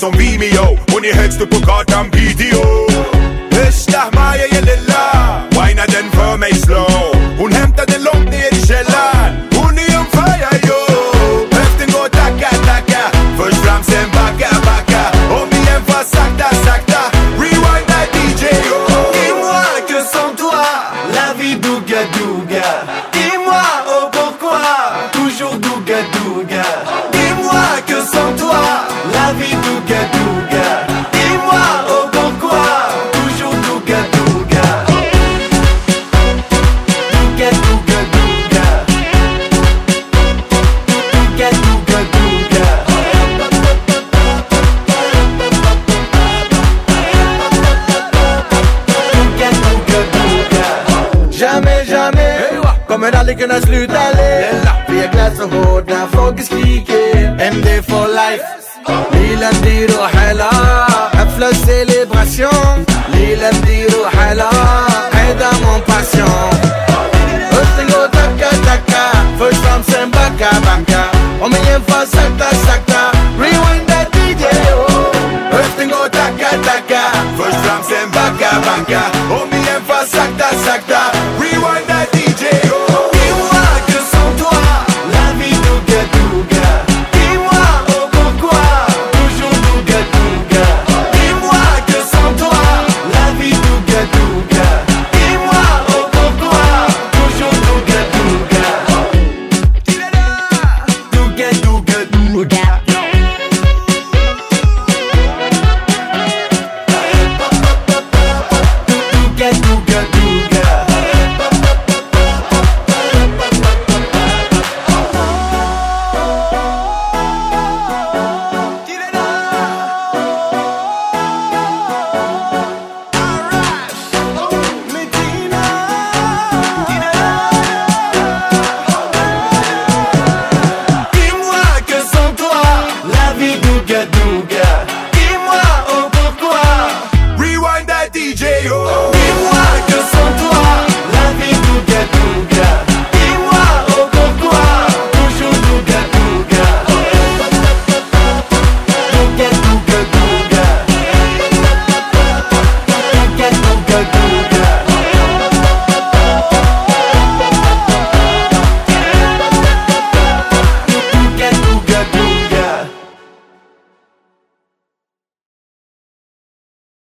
som Vimeo und ihr hältst du Pokat am Video. Ich lach mal ja lilla, weiner den för mig slow. Hon hämtade långt ner i källaren, hon är on fire yo. Höften går tacka tacka, först fram sen backa backa. Om igen fast sakta sakta, rewind that DJ yo. Dis-moi que sans toi, la vie douga douga. Dis-moi oh pourquoi, toujours douga douga. Dis-moi que sans toi, la vie douga douga. Dis-moi oh pourquoi, toujours douga douga. Douga douga douga. Douga douga douga. Douga douga douga. Jamais, jamais kommer aldrig kunna sluta le. Vi är glatt så hård när folk skriker MD for life. Lila Diro Hala, حفلة célébration. Lila Diro Hala, aide à mon passion. Hösten går tacka tacka, först fram sen backa backa. Om igen fast sakta sakta, rewind that DJ oh. Hösten går tacka tacka, Först fram sen backa backa.